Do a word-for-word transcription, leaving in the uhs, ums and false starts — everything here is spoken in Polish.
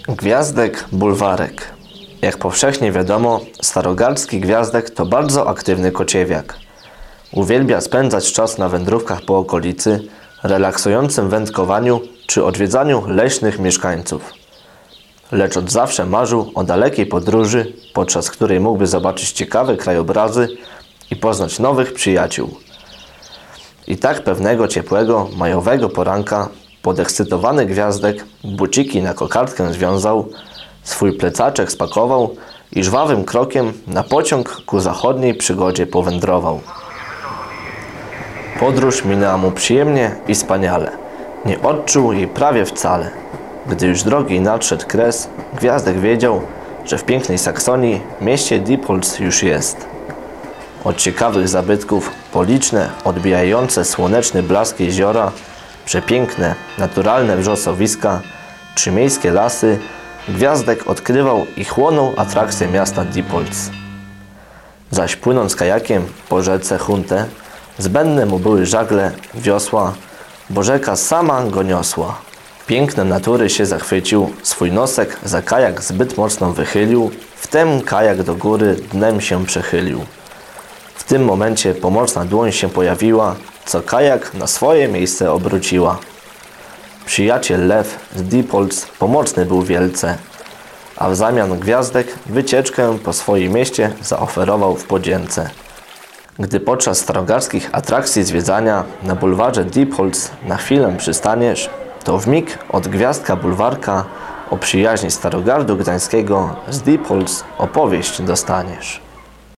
Gwiazdek bulwarek. Jak powszechnie wiadomo, starogardzki gwiazdek to bardzo aktywny kociewiak. Uwielbia spędzać czas na wędrówkach po okolicy, relaksującym wędkowaniu czy odwiedzaniu leśnych mieszkańców. Lecz od zawsze marzył o dalekiej podróży, podczas której mógłby zobaczyć ciekawe krajobrazy i poznać nowych przyjaciół. I tak pewnego ciepłego, majowego poranka podekscytowany gwiazdek buciki na kokardkę związał, swój plecaczek spakował i żwawym krokiem na pociąg ku zachodniej przygodzie powędrował. Podróż minęła mu przyjemnie i wspaniale. Nie odczuł jej prawie wcale. Gdy już drogi nadszedł kres, gwiazdek wiedział, że w pięknej Saksonii, mieście Diepholz już jest. Od ciekawych zabytków po liczne, odbijające słoneczny blask jeziora, przepiękne, naturalne wrzosowiska czy miejskie lasy, gwiazdek odkrywał i chłonął atrakcje miasta Diepholz. Zaś płynąc kajakiem po rzece Hunte, zbędne mu były żagle, wiosła, bo rzeka sama go niosła. Pięknem natury się zachwycił, swój nosek za kajak zbyt mocno wychylił, wtem kajak do góry dnem się przechylił. W tym momencie pomocna dłoń się pojawiła, co kajak na swoje miejsce obróciła. Przyjaciel Lew z Diepholz pomocny był wielce, a w zamian gwiazdek wycieczkę po swoim mieście zaoferował w podzięce. Gdy podczas starogardzkich atrakcji zwiedzania na bulwarze Diepholz na chwilę przystaniesz, to wmig od gwiazdka bulwarka o przyjaźni Starogardu Gdańskiego z Diepholz opowieść dostaniesz.